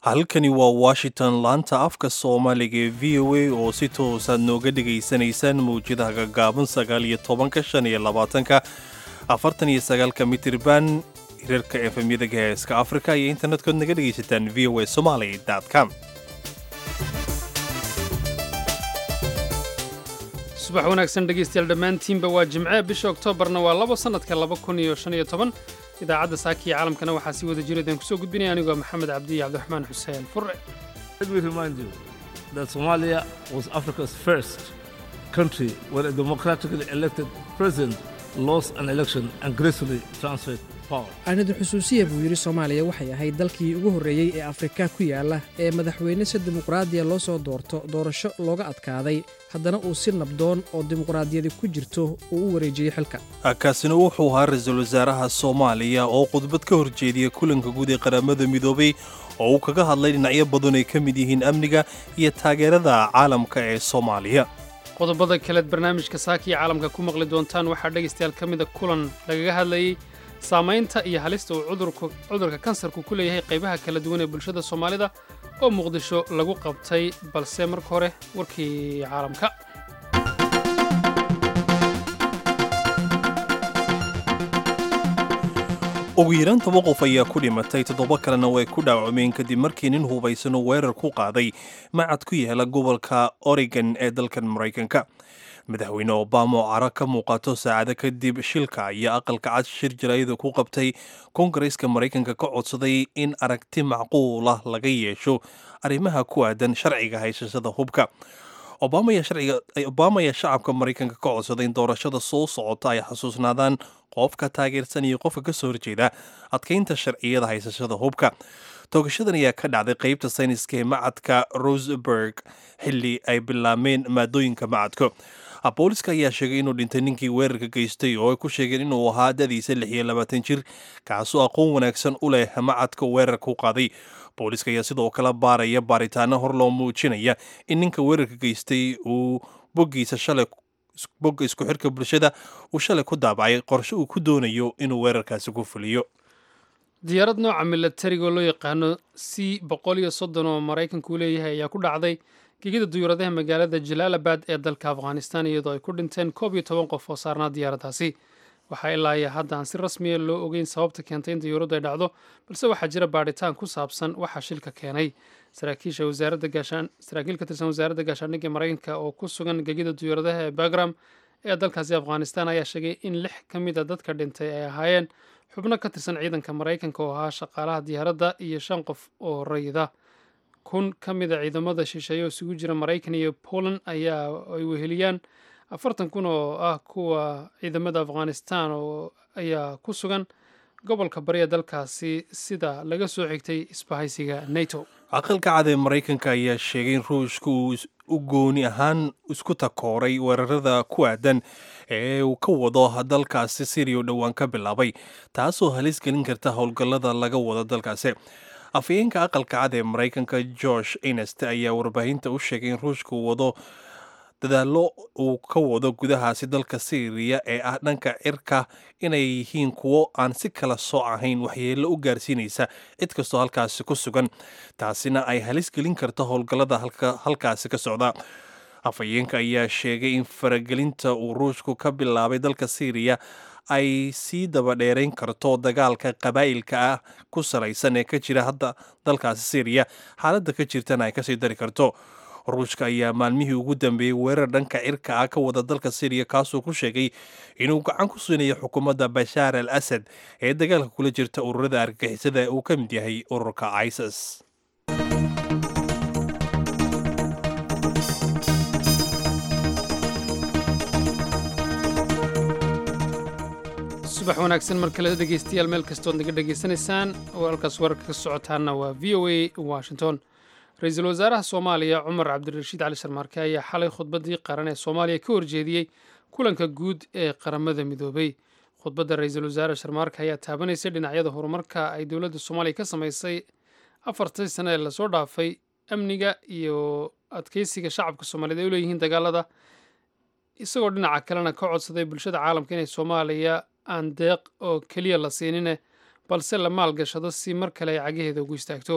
halkani waa washington laanta afka soomaaliga ee v o a oo si toosaad nooga dhegaysanaysaan mawjadaha gaggaaban 19-25 49 mitirban hirarka efemyada gaheeska afrika iyo internetkood naga dhegaysataan v o a somaly.com. subax wanaagsan dhegaystayaal dhammaantiinba waa jimce bisha oktoobarna waa 2 sannadka 2015 idaacadda saaka iyo caalamkana waxaa sii wada jira idaan kusoo gudbinaya anigoo maxamed cabdi iyo cabdiraxmaan xuseen furre. Let me remind you that Somalia was Africa's first country where a democratically elected president lost an election and gracefully transferred power. aanadu xusuusiya buu yidhi soomaaliya waxay ahayd dalkii ugu horreeyey ee afrika ku yaala ee madaxweyne si dimuqraadiya loo soo doorto doorasho looga adkaaday haddana uu si nabdoon oo dimuqraadiyadi ku jirto uu u wareejiyey xilka. kaasina wuxuu ahaa ra-iisul wasaaraha soomaaliya oo khudbad ka horjeediya kulanka guud ee qaramada midoobay oo uu kaga hadlay dhinacyo badan ay ka mid yihiin amniga iyo taageerada caalamka ee soomaaliya. qodobada kaleed barnaamijka saaka iyo caalamka ku maqli doontaan waxaa dhegaystayaal ka mida kulan lagaga hadlayey saamaynta iyo halista uu cudurka kansarku ku leeyahay qaybaha kala duwan ee bulshada soomaalida oo muqdisho lagu qabtay balse marka hore warkii caalamka. ugu yaraan 10 qof ayaa ku dhimatay 7 kalena way ku dhaawacmeen kadib markii nin hubaysan weerar ku qaaday macad ku yaala gobolka Oregon ee dalkan Mareykanka. madaxweyne obama oo cara ka muuqato saacado kadib shilka iyo aqalka cad shir jaraa'id ku qabtay koongareeska maraykanka ka codsaday in aragti macquul ah laga yeesho arrimaha ku aadan sharciga haysashada hubka. obama ayaa shacabka maraykanka ka codsaday in doorashada soo socota ay xasuusnaadaan qofka taageersan iyo qofka ka soo horjeeda adkaynta sharciyada haysashada hubka. toogashadan ayaa ka dhacday qaybta sayniska ee macadka roseburg xilli ay bilaabmeen maadooyinka macadka. booliska ayaa sheegay inuu dhintay ninkii weerarka geystay oo ay ku sheegeen inuu ahaa da'diisa 26 jir kaasoo aqoon wanaagsan u leh macadka weerarka u qaaday. booliska ayaa sidoo kale baaraya baaritaano hor loo muujinaya in ninka weerarka geystay uu bogga isku xirka bulshada uu shalay ku daabacay qorshe uu ku doonayo inuu weerarkaasi ku fuliyo. diyaarad nooca milatariga oo loo yaqaano C-130 oo maraykanku u leeyahay ayaa ku dhacday gegida duyuuradaha magaalada jalaalabad ee dalka afghanistan iyadoo ay ku dhinteen 11 qof oo saarnaa diyaaraddaasi. waxaa ilaa iyo hadda aan si rasmiya loo ogeyn sababta keentay in diyuuraddu ay dhacdo balse waxaa jira baadhitaan ku saabsan waxa shilka keenay. saraakiil ka tirsan wasaaradda gaashaandhigga maraykanka oo ku sugan gegida duyuuradaha ee bagram ee dalkaasi afghanistan ayaa sheegay in 6 ka mid a dadka dhintay ay ahaayeen xubno ka tirsan ciidanka maraykanka oo ahaa shaqaalaha diyaaradda iyo 5 qof oo rayida. 1 ka mid a ciidamada shisheeye oo isugu jira maraykan iyo poland ayaa ay weheliyaan 40,000 oo ah kuwa ciidamada afghanistan oo ayaa ku sugan gobolka bariya dalkaasi sida laga soo xigtay isbahaysiga nato. aqalka cad ee maraykanka ayaa sheegay in ruushka uu u gooni ahaan isku takooray weerarada ku aadan ee uu ka wado dalkaasi syria oo dhowaan ka bilaabay taasoo halis gelin karta howlgallada laga wado dalkaasi. afhayeenka aqalka cad ee maraykanka Josh Earnest ayaa warbaahinta u sheegay in ruushka uu wado dadaallo uu ka wado gudahaasi dalka Syria ee ah dhanka cirka inay yihiin kuwo aan si kala sooc ahayn waxyeello u gaarsiinaysa cid kastoo halkaasi ku sugan taasina ay halis gelin karto howlgallada halkaasi ka socda. afhayeenka ayaa sheegay in faragelinta uu ruushku ka bilaabay dalka Syria ay sii daba dheerayn karto dagaalka qabaa'ilka ah ku salaysan ee ka jira hadda dalkaasi Syria xaaladda ka jirtana ay kasii dari karto. ruushka ayaa maalmihii ugu dambeeyey weerar dhanka cirka ah ka wada dalka Syria kaasoo ku sheegay inuu gacan ku siinayo xukuumadda Bashar al-Assad ee dagaalka kula jirta ururada argagixisada uu ka mid yahay ururka ISIS. subax wanaagsan mar kale dhegaystayaal meel kastood naga dhegaysanaysaan oo halkaas wararka ka socotaana waa v o a washington. ra-iisul wasaaraha soomaaliya cumar cabdirashiid cali sharmaarke ayaa xalay khudbaddii qaran ee soomaaliya ka horjeediyey kulanka guud ee qaramada midoobay. khudbadda ra-iisul wasaare sharmaarke ayaa taabanaysay dhinacyada horumarka ay dowladda soomaaliya ka samaysay 4 sano ee lasoo dhaafay, amniga iyo adkeysiga shacabka soomaaliyeed ay u leeyihiin dagaalada, isagoo dhinaca kalena ka codsaday bulshada caalamka inay soomaaliya aan deeq oo keliya la siinine balse la maalgashado si mar kale ay cagaheeda ugu istaagto.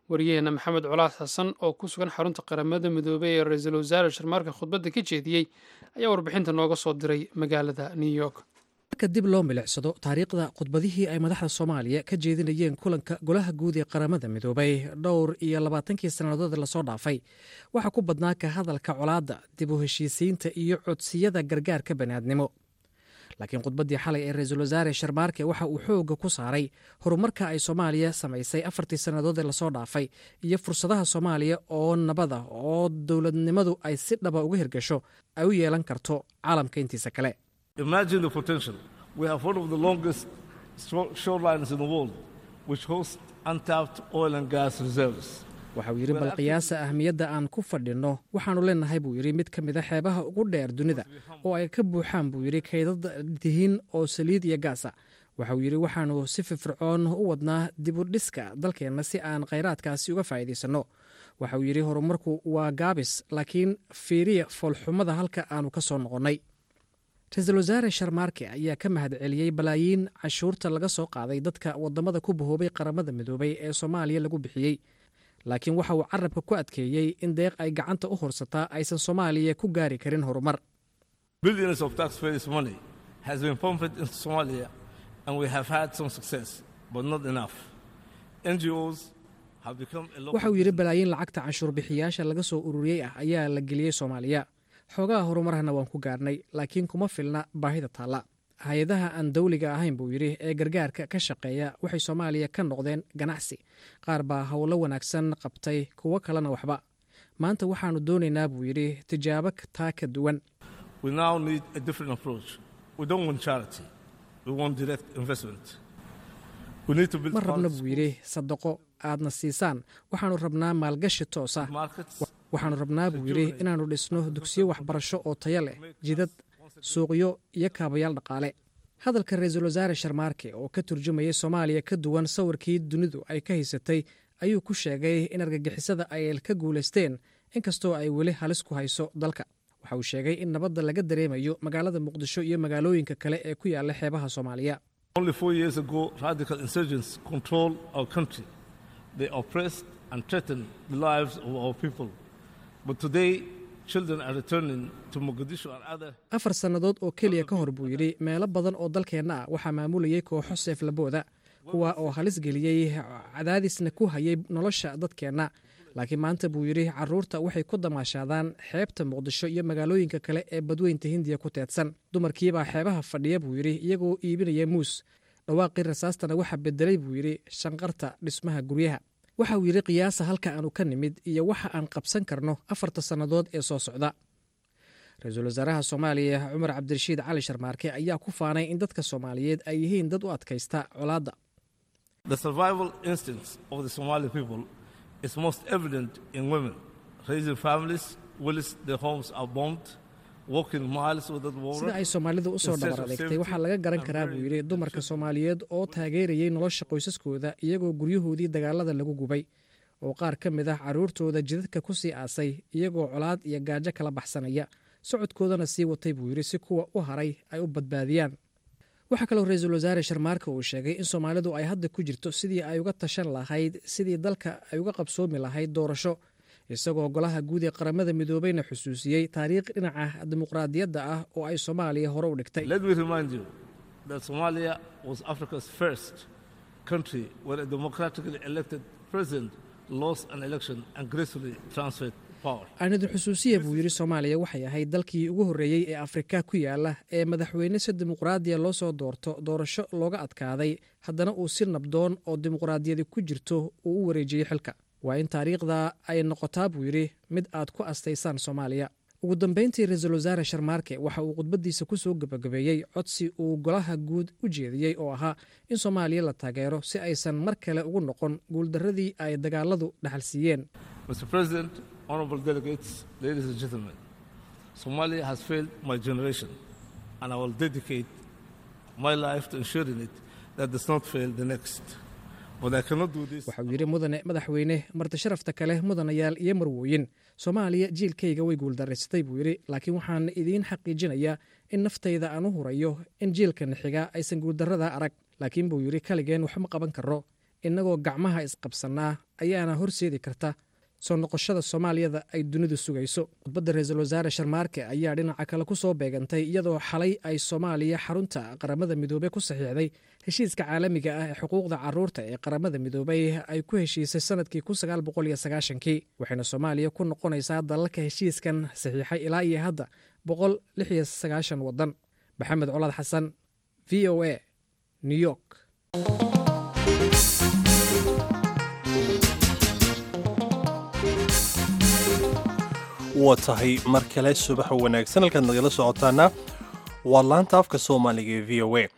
wariyaheena maxamed colaas xasan oo ku sugan xarunta qaramada midoobey ee ra-iisul wasaare sharmaarke khudbadda ka jeediyey ayaa warbixinta nooga soo diray magaalada new york. marka dib loo milicsado taariikhda khudbadihii ay madaxda soomaaliya ka jeedinayeen kulanka golaha guud ee qaramada midoobay dhowr iyo 20 sannadood lasoo dhaafay waxaa ku badnaa ka hadalka colaadda, dib u heshiisiinta iyo codsiyada gargaarka bani'aadnimo. laakiin khudbaddii xalay ee ra-iisul wasaare sharmaarke waxa uu xoogga ku saaray horumarka ay soomaaliya samaysay 4 sannadood ee lasoo dhaafay iyo fursadaha soomaaliya oo nabada oo dowladnimadu ay si dhaba uga hirgasho ay u yeelan karto caalamka intiisa kale. Imagine the potential. We have one of the longest shorelines in the world, which hosts untapped oil and gas reserves. waxa uu yidhi bal qiyaasa ahmiyadda aan ku fadhinno waxaannu leenahay buu yidhi mid ka mid a xeebaha ugu dheer dunida oo ay ka buuxaan buu yidhi kaydad dihiin oo saliid iyo gaasa. waxa uu yidhi waxaannu si firfircoon u wadnaa dib u dhiska dalkeenna si aan khayraadkaasi uga faa'iidaysanno. waxa uu yidhi horumarku waa gaabis, laakiin fiiriya foolxumada halka aannu ka soo noqonnay. ra-iisul wasaare sharmaarke ayaa ka mahad celiyey balaayiin cashuurta laga soo qaaday dadka waddamada ku bahoobay qaramada midoobay ee soomaaliya lagu bixiyey, laakiin waxa uu carabka ku adkeeyey in deeq ay gacanta u horsataa aysan soomaaliya ku gaari karin horumar. Billions of taxpayers' money has been pumped into Somalia, and we have had some success, but not enough. NGOs have become a lot. waxa uu yidhi balaayiin lacagta canshuur bixiyaasha laga soo ururiyey ah ayaa la geliyey soomaaliya. xoogaha horumarhana waan ku gaarnay, laakiin kuma filna baahida taalla. hay-adaha aan dawliga ahayn buu yidhi ee gargaarka ka shaqeeya waxay soomaaliya ka noqdeen ganacsi. qaar baa howlo wanaagsan qabtay, kuwo kalena waxba. maanta waxaannu doonaynaa buu yidhi tijaabo taa ka duwan. We now need a different approach. We don't want charity. We want direct investment. We need to build ma rabna buu yidhi sadaqo aadna siisaan, waxaannu rabnaa maalgashi toosa. markets. waxaannu rabnaa buu yidhi inaannu dhisno dugsiyo waxbarasho oo tayo leh, jidad, suuqyo iyo kaabayaal dhaqaale. hadalka ra-iisul wasaare sharmaarke oo ka turjumayay soomaaliya ka duwan sawirkii dunidu ay ka haysatay ayuu ku sheegay in argagixisada ay ka guulaysteen inkastoo ay weli halis ku hayso dalka. waxa uu sheegay in nabadda laga dareemayo magaalada muqdisho iyo magaalooyinka kale ee ku yaalla xeebaha soomaaliya. Only 4 years ago, radical insurgents controlled our country. They oppressed and threatened the lives of our people. But today, children are returning to Mogadishu and other. 4 sannadood oo keliya ka hor buu yidhi meelo badan oo dalkeenna ah waxaa maamulayay kooxo seeflabooda, kuwa oo halis geliyey cadaadisna ku hayay nolosha dadkeenna. laakiin maanta buu yidhi carruurta waxay ku damaashaadaan xeebta muqdisho iyo magaalooyinka kale ee badweynta hindiya ku teedsan. dumarkiibaa xeebaha fadhiya buu yidhi iyagoo iibinaya muus. dhawaaqii rasaastana waxaa bedelay buu yidhi shanqarta dhismaha guryaha. waxa uu yidhi qiyaasa halka aanu ka nimid iyo waxa aan qabsan karno 4 sannadood ee soo socda. ra-iisul wasaaraha soomaaliya cumar cabdirashiid cali sharmaarke ayaa ku faanay in dadka soomaaliyeed ay yihiin dad u adkaysta colaadda. The survival instincts of the Somali people is most evident in women raising families whilst their homes are bombed, walking miles without water. sida ay soomaalidu u soo dhabar adeegtay waxaa laga garan karaa buu yidhi dumarka soomaaliyeed oo taageerayay nolosha qoysaskooda iyagoo guryahoodii dagaalada lagu gubay, oo qaar ka mid ah carruurtooda jidadka ku sii aasay iyagoo colaad iyo gaajo kala baxsanaya, socodkoodana sii watay buu yidhi si kuwa u haray ay u badbaadiyaan. waxaa kaloo ra-iisul wasaare sharmaarke uu sheegay in soomaalidu ay hadda ku jirto sidii ay uga tashan lahayd sidii dalka ay uga qabsoomi lahayd doorasho, isagoo golaha guud ee qaramada midoobeyna xusuusiyey taariikh dhinaca dimuqraadiyadda ah oo ay soomaaliya hore u dhigtay. Let me remind you that Somalia was Africa's first country where a democratically elected president lost an election and gracefully transferred power. aan idin xusuusiya buu yidhi soomaaliya waxay ahayd dalkii ugu horreeyey ee afrika ku yaala ee madaxweyne si dimuqraadiya loo soo doorto doorasho looga adkaaday, haddana uu si nabdoon oo dimuqraadiyadi ku jirto uu u wareejiyey xilka. waa in taariikhda ay noqotaa buu yidhi mid aad ku astaysaan soomaaliya. ugu dambayntii ra-iisul wasaare sharmaarke waxa uu khudbaddiisa ku soo gebagabeeyey codsi uu golaha guud u jeediyey oo ahaa in soomaaliya la taageero si aysan mar kale ugu noqon guuldarradii ay dagaaladu dhaxal siiyeen. Mr. President, honorable delegates, ladies and gentlemen, Somalia has failed my generation, and I will dedicate my life to ensuring it that does not fail the next. But I cannot do this. waxa uu yidhi mudane madaxweyne marti sharafta kale mudanayaal iyo marwooyin, soomaaliya jiilkayga way guuldaraysatay buu yidhi, laakiin waxaan idiin xaqiijinayaa in naftayda aan u hurayo in jiilkan xiga aysan guuldarrada arag. laakiin buu yidhi kaligeen wax ma qaban karro, innagoo gacmaha isqabsannaa ayaana horseedi karta soo noqoshada soomaaliyada ay dunidu sugayso. khudbadda ra-iisul wasaare sharmaarke ayaa dhinaca kale ku soo beegantay iyadoo xalay ay soomaaliya xarunta qaramada midoobey ku saxiixday heshiiska caalamiga ah ee xuquuqda carruurta ee qaramada midoobey ay ku heshiisay sanadkii 1990kii waxayna soomaaliya ku noqonaysaa dalalka heshiiskan saxiixay ilaa iyo hadda 196 waddan. maxamed colaad xasan, v o a, new york. waa tahay mar kale subax wanaagsan halkaad nagala socotaana waa laanta afka soomaaliga ee v o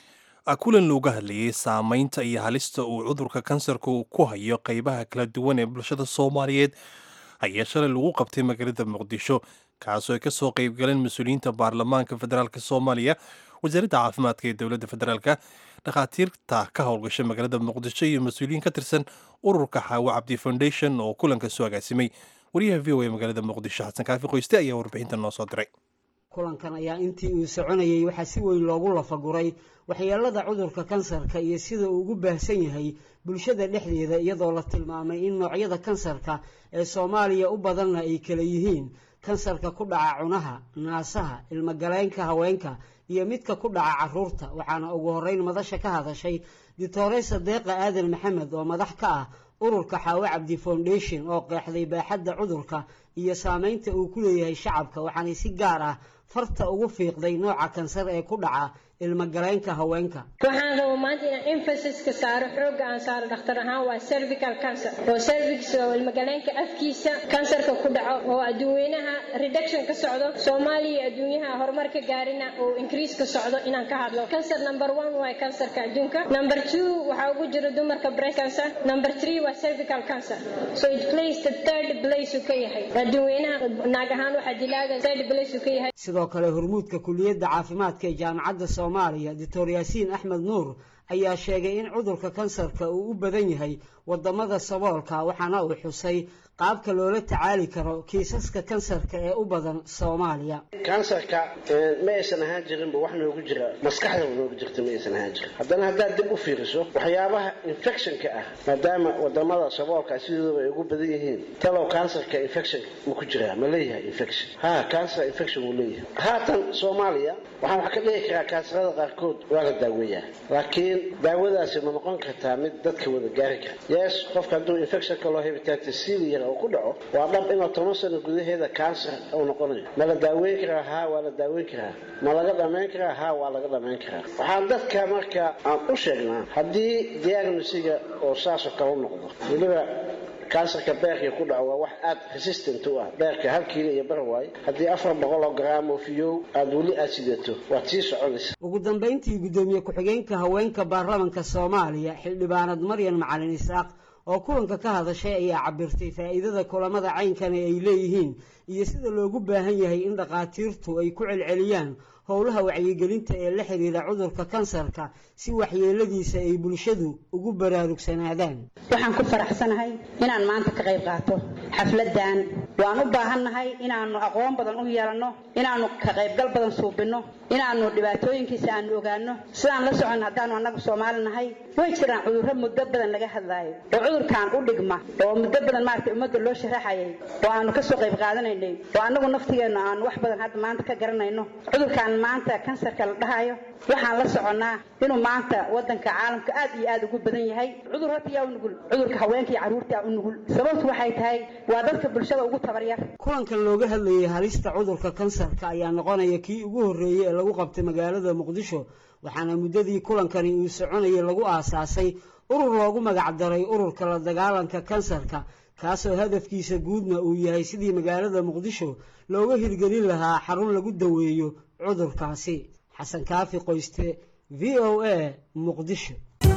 a. kulan looga hadlayay saamaynta iyo halista uu cudurka kansarka ku hayo qaybaha kala duwan ee bulshada soomaaliyeed ayaa shalay lagu qabtay magaalada muqdisho, kaasoo ay ka soo qaybgaleen mas-uuliyiinta baarlamaanka federaalk soomaaliya, wasaaradda caafimaadka ee dowladda federaalk, dhakhaatiirta ka howlgasha magaalada muqdisho iyo mas-uuliyiin ka tirsan ururka xaawo cabdi foundation oo kulanka soo agaasimay. wariyaha v o a magaalada muqdisho xasan kaafi qoyste ayaa warbixintan noo soo diray. kulankan ayaa intii uu soconayay waxaa si weyn loogu lafaguray waxyeelada cudurka kansarka iyo sida uu ugu baahsan yahay bulshada dhexdeeda, iyadoo la tilmaamay in noocyada kansarka ee soomaaliya u badanna ay kala yihiin kansarka ku dhaca cunaha, naasaha, ilmagaleenka haweenka iyo midka ku dhaca carruurta. waxaana ugu horreyn madasha ka hadashay doctoresa deeqa aadan maxamed oo madax ka ah ururka xaawo cabdi foundation oo qeexday baaxadda cudurka iyo saamaynta uu ku leeyahay shacabka, waxaanay si gaar ah farta ugu fiiqday nooca kansar ee ku dhaca ilmagaleenka haweenka. waxaan rabaa maanta inaan emphasis-ka saaro, xoogga aan saaro dhakhtar ahaan waa cervical cancer oo cervix oo ilmagaleenka afkiisa kansarka ku dhaco oo adduunweynaha reduction ka socdo, Soomaaliya adduunyaha horumar ka gaarina oo increase ka socdo inaan ka hadlo. Cancer number 1 waa kansarka adduunka, number 2 waxa ugu jira dumarka breast cancer, number 3 waa cervical cancer, so it plays the third place uu ka yahay adduunweynaha naag ahaan waxa dilaaga third place uu ka yahay. sidoo kale hormuudka kulliyadda caafimaadka ee jaamacadda Soomaaliya Dr. Yaasiin Axmed Nuur ayaa sheegay in cudurka kansarka uu u badan yahay wadamada saboolka, waxaana uu xusay qaabka loola tacaali karo kiisaska kansarka ee u badan Soomaaliya. kansarka ma aysan ahaan jirinba wax noogu jira maskaxda noogu jirta ma aysan ahaan jirin. haddana haddaad dib u fiiriso waxyaabaha infectionka ah, maadaama wadamada saboolka sidooda ay ugu badan yihiin, talow kansarka infection ma ku jiraa? ma leeyahay infection? cancer infection wuu leeyahay. haatan Soomaaliya waxaan wax ka dhihi karaa kansarada qaarkood waa la daaweeyaa, laakiin daawadaasi ma noqon kartaa mid dadka wada gaari kara? yes, qofka hadduu infectionka loo hepatitis C oo ku dhaco waa dhab inuu 10 sano gudaheeda kansar uu noqonayo. ma la daaweyn karaa? haa, waa la daaweyn karaa. ma laga dhamayn karaa? haa, waa laga dhamayn karaa. waxaan dadka marka aan u sheegnaa haddii diagnostiga oo saas oo kale noqdo, weliba kansarka beerka ku dhaco waa wax aad resistant u ah. beerka 1 kiilo iyo bar waay, haddii 400 gram oo fiyo aad weli aad sidato waad sii soconaysa. ugu dambeyntii gudoomiye ku-xigeenka haweenka baarlamaanka Soomaaliya xildhibaanad Maryan Macalin Isaaq oo kulanka ka hadashay ayaa cabirtay faa'iidada kulamada caynkan ay leeyihiin iyo sida loogu baahan yahay in dhaqaatiirtu ay ku celceliyaan howlaha wacyigelinta ee la xiriira cudurka kansarka si waxyeeladiisa ay bulshadu ugu baraarugsanaadaan. waxaan ku faraxsanahay inaan maanta ka qayb qaato xafladan. waan u baahannahay inaanu aqoon badan u yeelano, inaanu ka qaybgal badan suubino, inaanu dhibaatooyinkiisa aan ogaano. sidaan la socon haddaanu annagu Soomaali nahay, way jiraan cudurro muddo badan laga hadlaayo oo cudurkan u dhigma oo muddo badan maartay ummadda loo sharaxayay oo aanu ka soo qayb qaadanaynay oo annagu naftigeena aan wax badan hadda maanta ka garanayno. cudurkan maanta kansarka la dhahayo waxaan la soconaa inuu maanta wadanka caalamka aad iyo aad ugu badan yahay. cudur horta yaa u nugul, cudurka haweenka iyo carruurta u nugul. sababtu waxay tahay waa dadka bulshada ugu tabaryar. kulankan looga hadlayay halista cudurka kansarka ayaa noqonaya kii ugu horreeyay ee lagu qabtay magaalada Muqdisho, waxaana muddadii kulankani uu soconayay lagu aasaasay urur loogu magac daray ururka la dagaalanka kansarka, kaasoo hadafkiisa guudna uu yahay sidii magaalada Muqdisho looga hirgelin lahaa xarun lagu daweeyo cudurkaasi. xasan kaafi qoyste, v o a, Muqdisho.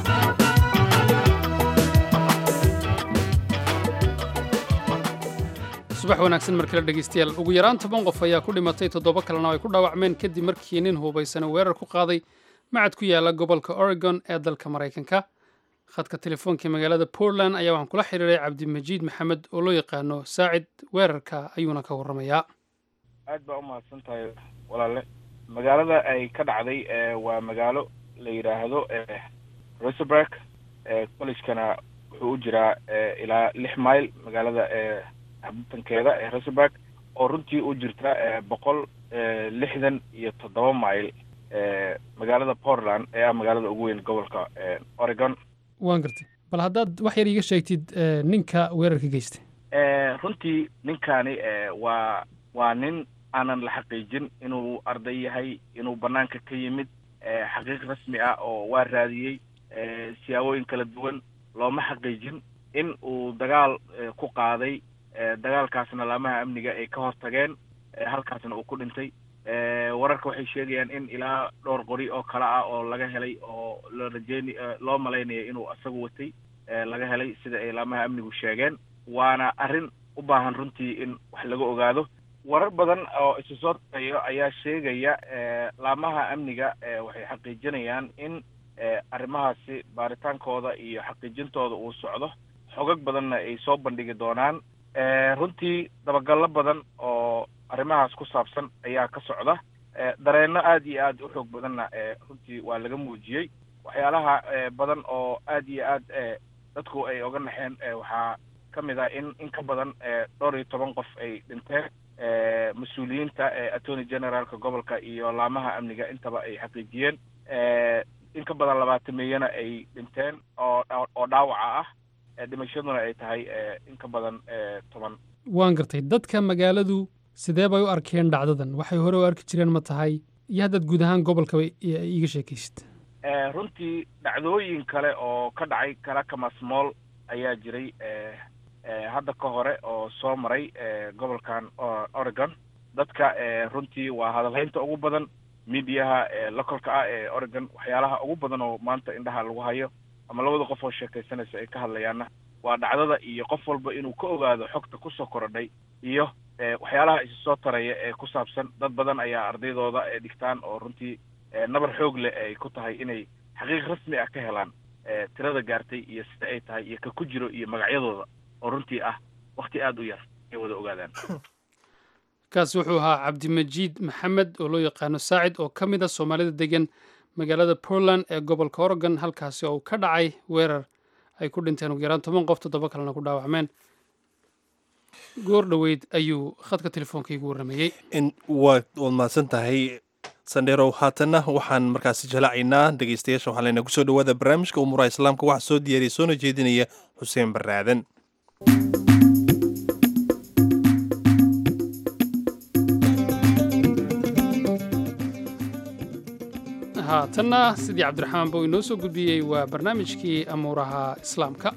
subax wanaagsan markale dhegeystayaal. ugu yaraan 10 qof ayaa ku dhimatay, 7 kalena ay ku dhaawacmeen kadib markii nin hubaysan weerar ku qaaday macad ku yaala gobolka Oregon ee dalka Mareykanka. khadka telefoonka magaalada Portland ayaa waxaan kula xiriiray Cabdimajiid Maxamed oo loo yaqaano Saacid. weerarka ayuuna ka warramayaa. aad baa u mahadsantahay walaale. magaalada ay ka dhacday waa magaalo la yiraahdo Roseburg. collegekana wuxuu u jiraa ilaa 6 mile magaalada xabtankeeda ee Roseburg oo runtii u jirta 167 mile magaalada Portland ee magaalada ugu weyn gobolka Oregon. waan gartay bal haddaad wax yar iiga sheegtid ninka weerarka geystay. runtii ninkani waa nin aanan la xaqiijin inuu arday yahay, inuu banaanka ka yimid, xaqiiq rasmi ah oo waa raadiyey siyaabooyin kala duwan looma xaqiijin in uu dagaal ku qaaday, dagaalkaasna laamaha amniga ay ka hortageen, halkaasna uu ku dhintay. wararka waxay sheegayaan in ilaa dhowr qori oo kala ah oo laga helay oo loo malaynayo inuu asagu watay laga helay sida ay laamaha amnigu sheegeen. waana arrin u baahan runtii in wax laga ogaado. warar badan oo isu soo tayo ayaa sheegaya laamaha amniga waxay xaqiijinayaan in arrimahaasi baaritaankooda iyo xaqiijintooda uu socdo, xogag badanna ay soo bandhigi doonaan. runtii dabagallo badan oo arrimahaas ku saabsan ayaa ka socda. dareenno aad iyo aad u xoog badanna runtii waa laga muujiyey. waxyaalaha badan oo aad iyo aad dadku ay oga naxeen waxaa ka mid ah in ka badan 12 qof ay dhinteen. mas-uuliyiinta attorney generalka gobolka iyo laamaha amniga intaba ay xaqiijiyeen. in ka badan 20 milyan ay dhinteen oo dhaawaca ah. dhimashaduna ay tahay in ka badan 10. waan gartay dadka magaaladu sidee bay u arkeen dhacdadan? waxay hore u arki jireen ma tahay iyo haddaad guud ahaan gobolka iiga sheekaysid? runtii dhacdooyin kale oo ka dhacay Clackamas Mall ayaa jiray hadda ka hore oo soo maray gobolkan Oregon. dadka runtii waa hadalhaynta ugu badan midiyaha localka ah ee Oregon. waxyaalaha ugu badan oo maanta indhaha lagu hayo ama labada qof oo sheekaysanaysa ay ka hadlayaanna waa dhacdada iyo qof walba inuu ka ogaado xogta ku soo korodhay iyo waxyaalaha isu soo taraya ee ku saabsan. dad badan ayaa ardaydooda dhigtaan oo runtii nabar xoog leh ay ku tahay inay xaqiiq rasmi ah ka helaan tirada gaartay iyo sida ay tahay iyo ka ku jiro iyo magacyadooda oo runtii ah waqti aad u yar ay wada ogaadaan. kaas wuxuu ahaa cabdimajiid maxamed oo loo yaqaano saacid oo ka mid ah soomaalida degan magaalada Portland ee gobolka Oregon, halkaasi oo ka dhacay weerar ay ku dhinteen ugu yaraan 10 qof, 7 kalena ku dhaawacmeen. goor dhaweyd ayuu khadka telefoonka igu warramayey. waad mahadsan tahay sandheerow. haatanna waxaan markaasi jalacaynaa dhegeystayaasha. waxaa layna kusoo dhawaada barnaamijka umuuraha islaamka. waxaa soo diyaariyay soona jeedinaya xuseen baraaden. haatanna sidii cabdiraxmaan bow inoo soo gudbiyey waa barnaamijkii amuuraha islaamka.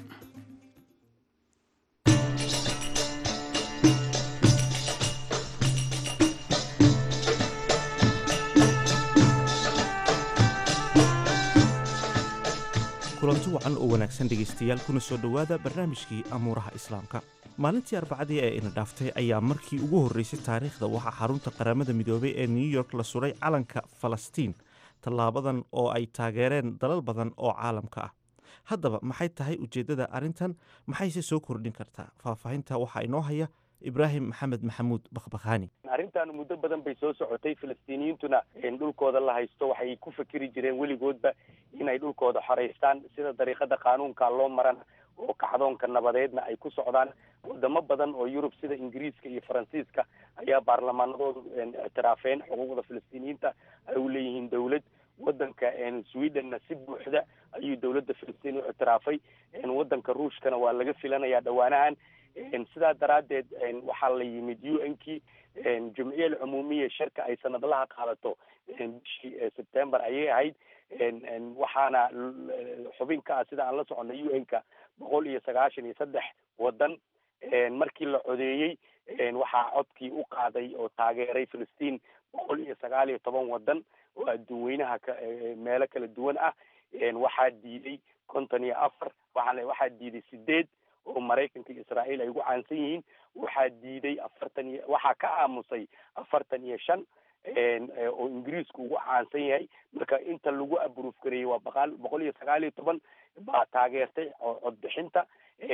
kulanti wacan oo wanaagsan dhegaystayaal, kuna soo dhowaada barnaamijkii amuuraha islaamka. maalintii arbacadii ee ina dhaaftay ayaa markii ugu horraysay taariikhda waxaa xarunta qaramada midoobay ee New York la suray calanka Falastiin, tallaabadan oo ay taageereen dalal badan oo caalamka ah. haddaba maxay tahay ujeeddada arrintan? maxayse soo kordhin kartaa? faahfaahinta waxaa inoo haya ibraahim maxamed maxamuud bakhbakhaani. arrintan muddo badan bay soo socotay. falastiiniyiintuna dhulkooda la haysto waxay ku fikiri jireen weligoodba inay dhulkooda xoraystaan, sida dariiqada qaanuunka loo maran oo kacdoonka nabadeedna ay ku socdaan. wadamo badan oo Yurub sida Ingiriiska iyo Faransiiska ayaa baarlamaanadoodu ictiraafeen xuquuqda falastiiniyiinta ay u leeyihiin dowlad. wadanka Sweden si buuxda ayuu dowladda Falastiin u ictiraafay. wadanka Ruushkana waa laga filanayaa dhawaanahan. sidaa daraaddeed waxaa la yimid UN-kii jumciyada cumuumiya shirka ay sanadlaha qaadato bishii September ayay ahayd. waxaana xubin ka ah sida aan la soconay UN-ka 193 wadan. markii la codeeyey waxaa codkii u qaaday oo taageeray Falastiin 119 wadan oo adduunweynaha meelo kala duwan ah. waxaa diiday 54, waxaa diiday 8 oo Mareykanka iyo Israa'iil ay ugu caansan yihiin. waxaa diiday 40, waxaa ka aamusay 45 oo Ingiriisku ugu caansan yahay. marka inta lagu approve gareeyay waa 119 baa taageertay codbixinta.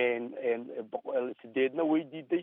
8na way diiday,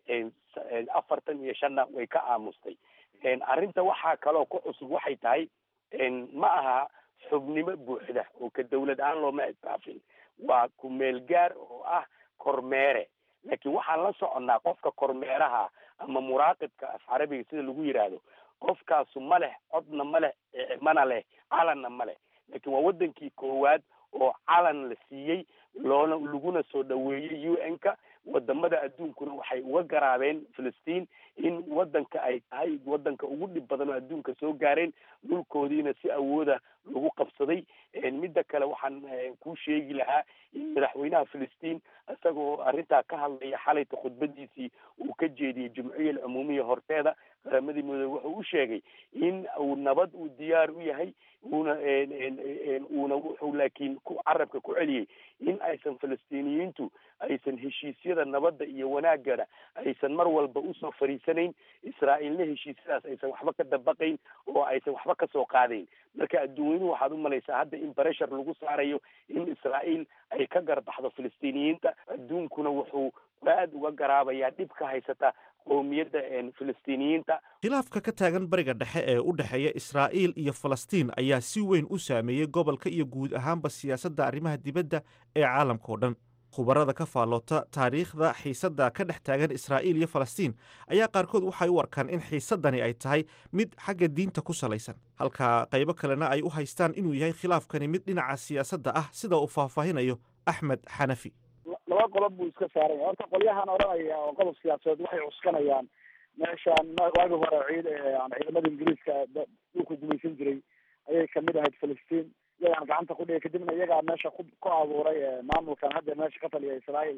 45na way ka aamustay. arrinta waxaa kaloo ku cusub waxay tahay ma aha xubnimo buuxda oo ka dawlad aan looma ictiraafin, waa ku meel gaar oo ah kormeere. laakiin waxaan la soconnaa qofka kormeeraha ama muraaqibka af carabiga sida lagu yidhaahdo, qofkaasu ma leh codna ma leh mana leh calanna ma leh, laakiin waa wadankii koowaad oo calan la siiyey laguna soo dhaweeyey UN-ka. wadamada adduunkuna waxay uga garaabeen Filistiin in wadanka ay tahay wadanka ugu dhib badan oo adduunka soo gaareen, dhulkoodiina si awooda lagu qabsaday. midda kale waxaan ku sheegi lahaa in madaxweynaha Filistiin isagoo arrintaa ka hadlaya xalayta khudbadiisii uu ka jeediyey jumciyada cumuumiya horteeda qaramadii midoobay, wuxuu u sheegay in uu nabad uu diyaar u yahay, uuna wuxuu laakiin carabka ku celiyey in aysan filistiiniyiintu aysan heshiisyada nabadda iyo wanaagana aysan mar walba usoo fariisanayn, israa'iilna heshiisyadaas aysan waxba ka dabaqayn oo aysan waxba ka soo qaadayn. marka adduunyadu waxaad u malaysaa hadda in pressure lagu saarayo in israa'iil ay ka garbaxdo filistiiniyiinta. adduunkuna wuxuu aad uga garaabayaa dhibka haysata qowmiyadda filistiiniyiinta. khilaafka ka taagan bariga dhexe ee u dhexeeya Israa'iil iyo Falastiin ayaa si weyn u saameeyey gobolka iyo guud ahaanba siyaasadda arrimaha dibadda ee caalamka oo dhan. khubarada ka faalloota taariikhda xiisadda ka dhex taagan Israa'iil iyo Falastiin ayaa qaarkood waxay u arkaan in xiisaddani ay tahay mid xagga diinta ku salaysan, halka qaybo kalena ay u haystaan inuu yahay khilaafkani mid dhinaca siyaasadda ah, sida uu faahfaahinayo Axmed Xanafi. laba qodob buu iska saaray. horta qolyahan odhanaya oo qodob siyaasadeed waxay cuskanayaan meeshaan waagi hore ciidamada ingiriiska dhulku gumaysan jiray ayay kamid ahayd Filistiin, iyagaan gacanta ku dhigay, kadibna iyagaa meesha ku abuuray maamulkan hadda meesha ka taliya Israa'iil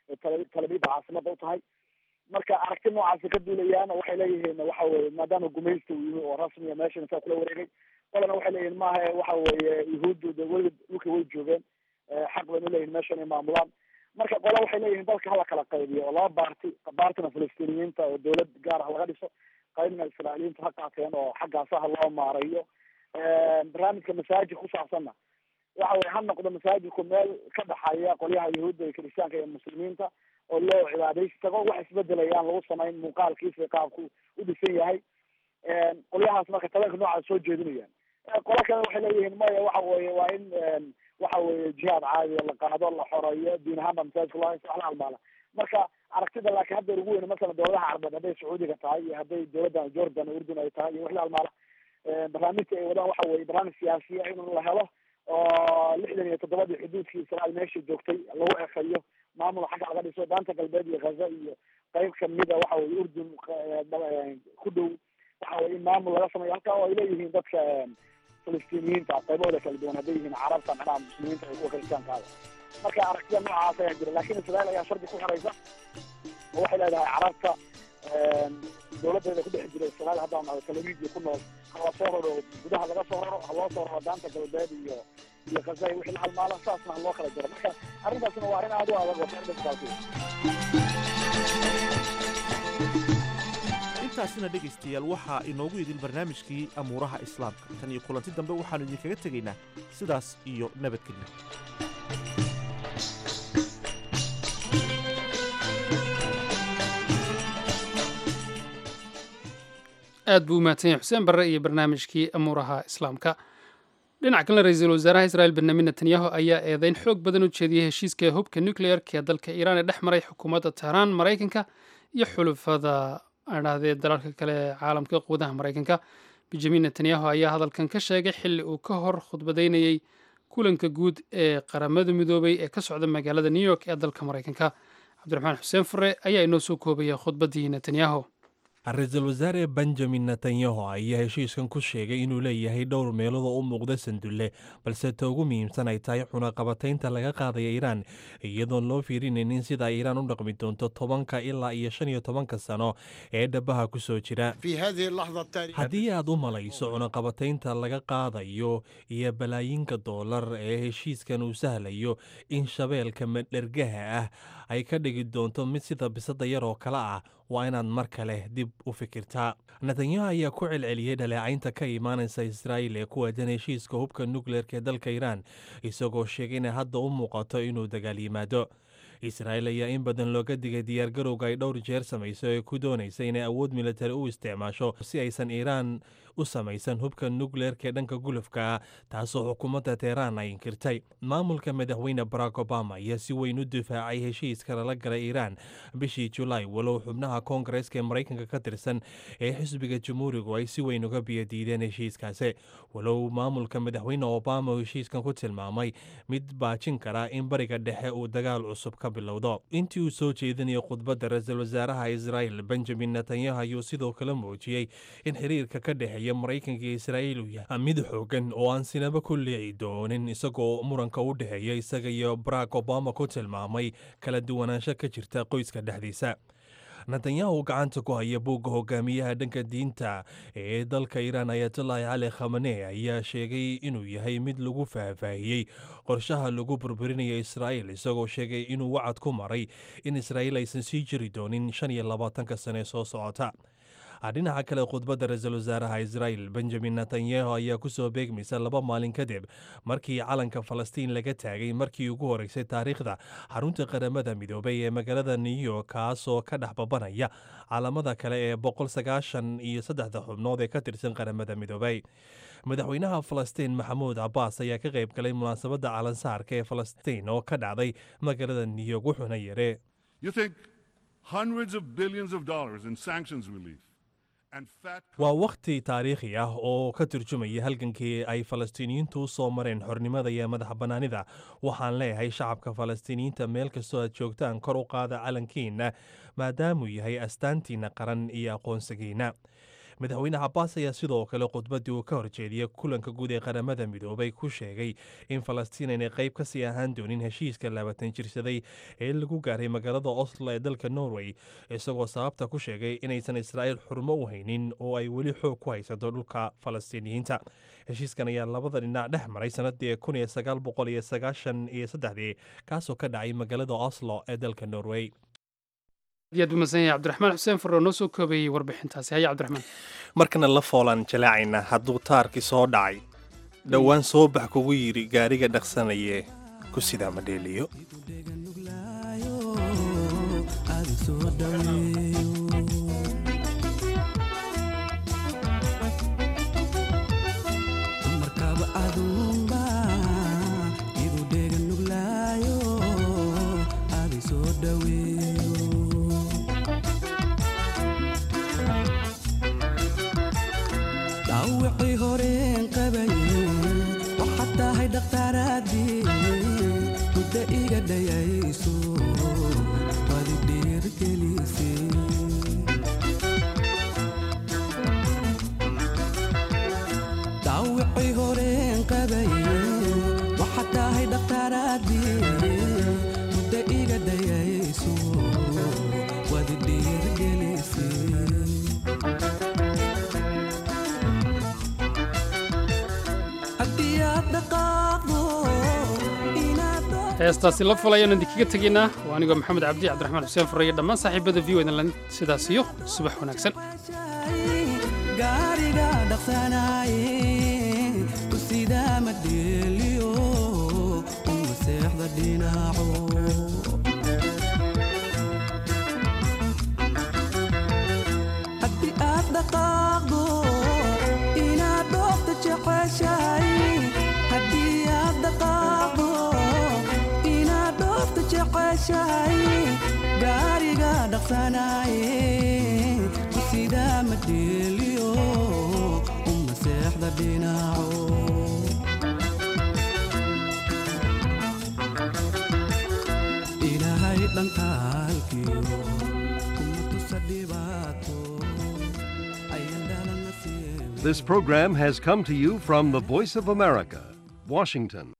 Tel Aviv caasimada u tahay. marka aragti noocaasi ka duulayaan waxay leeyihiin waxa weye maadaama gumaysta uu yimi oo rasmiya meeshan intaa kula wareegay, qolana waxay leeyihiin maaha waxa weeye yuhuuddu de weli dhulka way joogeen, xaq baynu leeyihin meesha inay maamulaan. marka qola waxay leeyihiin dalka hala kala qaybiyo oo laba baartina filistiiniyiinta oo dawlad gaar ah laga dhiso, qaybna israa'iiliyiinta ha qaateen oo xaggaasa ha loo maarayo. barnaamijka masaajid ku saabsanna waxa weye ha noqdo masaajidku meel ka dhaxaya qolyaha yahuudda iyo kiristaanka iyo muslimiinta oo loo cibaadaysi tago, wax isbedelayaan lagu samayn muuqaalkiisa qaabku u dhisan yahay. qolyahaas marka taleenka noocaas soo jeedinayaan. qola kale waxay leeyihiin maya waxa weye waa in waxa weye jihaad caadiya la qaado, la xoreeyo, diin ahaan ba masaajidka loo haysto, wax la halmaala. marka aragtida laakiin hadda ugu weyn masalan dawladaha carbeed hadday sacuudiga tahay iyo hadday dawladdan jordan urdun ay tahay iyo wax la halmaala, barnaamijka ay wadaan waxa weye barnaamij siyaasiya in la helo oo 67 xuduudkii Israa'iil meesha joogtay lagu ekeeyo, maamul xagga laga dhiso, daanta galbeed iyo Gaza iyo qayb kamida waxa weye urdun ku dhow waxa weye in maamul laga sameeyo halkaa oo ay leeyihiin dadka filistiiniyiinta qaybahooda kala duwan hadday yihiin carabta macnaha muslimiinta iyo kuwa kiristaankaada. marka aragtida noocaas ayaa jira, laakiin Israa'iil ayaa shardi ku xiraysa oo waxay leedahay carabta dawladeeda ku dhex jira Israa'iil haddaan nahay Tel Aviv ku nool hala soo raro, gudaha laga soo raro, haloo soo raro daanta galbeed iyo Gaza iyo wixii la halmaala, saasna haloo kala jiro. marka arrintaasna waa arrin aad u adag oo dhibkaasi. intaasina dhegaystayaal waxaa inoogu idin barnaamijkii amuuraha islaamka. tan iyo kulanti dambe waxaannu idinkaga tegaynaa sidaas iyo nabadgelyo. aad buu u mahadsan yahay xuseen barre iyo barnaamijkii amuuraha islaamka. dhinaca kalena ra-iisul wasaaraha israa'iil benyamin netanyahu ayaa eedeyn xoog badan u jeediyey heshiiska hubka nuclearka ee dalka iiraan ee dhex maray xukuumadda tehraan, maraykanka iyo xulufada adhahdee dalalka kale ee caalamka quwadaha maraykanka. benjamin netanyahu ayaa hadalkan ka sheegay xilli uu ka hor khudbadaynayey kulanka guud ee qaramada midoobay ee ka socda magaalada new york ee dalka maraykanka. cabdiraxmaan xuseen fure ayaa inoo soo koobaya khudbaddii netanyahu. ra-iisul wasaare benjamin netanyahu ayaa heshiiskan ku sheegay inuu leeyahay dhowr meelood oo u muuqda sandulle, balse ta ugu muhiimsan ay tahay cunaqabataynta laga qaadaya iiraan, iyadoon loo fiirinaynin sida iiraan u dhaqmi doonto 10 ilaa iyo 15 sano ee dhabaha ku soo jira. haddii aad u malayso cunaqabataynta laga qaadayo iyo balaayiinka doolar ee heshiiskan uu sahlayo in shabeelka madhergaha ah ay ka dhigi doonto mid sida bisada yar oo kale ah, waa inaad mar kale dib u fikirtaa. netanyahu ayaa ku celceliyey dhaleecaynta ka imaanaysa israa'iil ee ku waadan heshiiska hubka nukleerka ee dalka iiraan, isagoo sheegay inay hadda u muuqato inuu dagaal yimaado. israa'iil ayaa in badan looga digay diyaargarowga ay dhowr jeer samayso ee ku doonaysa inay awood militari u isticmaasho si aysan iiraan u samaysan hubka nukleerka ee dhanka gulufka taasoo xukuumadda teheraan ay inkirtay. maamulka madaxweyne barack obama ayaa si weyn u difaacay heshiiska lala galay iiraan bishii julaay, walow xubnaha koongareeska ee maraykanka ka tirsan ee xisbiga jamhuurigu ay si weyn uga biyadiideen heshiiskaasi, walow maamulka madaxweyne obama uu heshiiskan ku tilmaamay mid baajin kara in bariga dhexe uu dagaal cusub ka bilowdo. intii uu soo jeedinaya khudbadda ra-iisul wasaaraha israa'il benjamin netanyahu ayuu sidoo kale muujiyey in xiriirka ka dhexeeya maraykanka iyo israa'iil uu yahay mid xoogan oo aan sinaba ku liici doonin, isagoo muranka u dhexeeya isaga iyo barack obama ku tilmaamay kala duwanaansho ka jirta qoyska dhexdiisa. netanyahu gacanta ku haya buugga hogaamiyaha dhanka diinta ee dalka iiraan ayatullahi cali khamanei ayaa sheegay inuu yahay mid lagu faahfaahiyey qorshaha lagu burburinayo israa'iil, isagoo sheegay inuu wacad ku maray in israa'iil aysan sii jiri doonin 25 sane soo socota. dhinaca kale khudbadda ra-iisul wasaaraha israa'il benjamin netanyahu ayaa ku soo beegmaysa 2 maalin kadib markii calanka falastiin laga taagay markii ugu horeysay taariikhda xarunta qaramada midoobay ee magaalada new york, kaasoo ka dhex babanaya caalamada kale ee 193 xubnood ee ka tirsan qaramada midoobay. madaxweynaha falastiin maxamuud cabbaas ayaa ka qayb galay munaasabadda calansaarka ee falastiin oo ka dhacday magaalada new york, wuxuuna yidhi waa wakhti taariikhi ah oo ka turjumaya halgankii ay falastiiniyiintu u soo mareen xornimada iyo madax bannaanida. waxaan leeyahay shacabka falastiiniyiinta meel kastoo aad joogtaan kor u qaada calankiinna maadaamuu yahay astaantiinna qaran iyo aqoonsigiinna. madaxweyne cabbaas ayaa sidoo kale khudbaddii uu ka horjeediyey kulanka guud ee qaramada midoobay ku sheegay in falastiin aynay qayb ka sii ahaan doonin heshiiska 20 jirsaday ee lagu gaaray magaalada oslo ee dalka norway, isagoo sababta ku sheegay inaysan israa'iil xurmo u haynin oo ay weli xoog ku haysato dhulka falastiiniyiinta. heshiiskan ayaa labada dhinac dhex maray sanadii 1993 kaasoo ka dhacay magaalada oslo ee dalka norway. aad u masan yahay cabdiraxmaan xuseen farro noo soo koobayey warbixintaasi. haya cabdiraxmaan, markana la foolaan jalaacayna hadduu taarkii soo dhacay dhowaan soo bax kugu yidhi gaariga dhaqsanaye ku sidaa ma dheeliyo. heestaasi la fulayaan idinkaga tegaynaa. waa anigoo maxamed cabdi, cabdiraxmaan xuseen farre iyo dhammaan saaxiibada v o idinlan sidaas iyo subax wanaagsan. gaariga dhaqsanaaye ku sidaa ma dheeliyo uma seexda dhinaco haddii aad dhaqaaqdo inaad dhoofta jeceshahay haddii aad dhaqaaqdo gaariga dhaqsanaaye ku sidaa ma dheeliyo uma seexda dhinaco ilaahay dhankaalkiyo kuma tusa dhibaato ayan dhalan nasiib. This program has come to you from the Voice of America, Washington.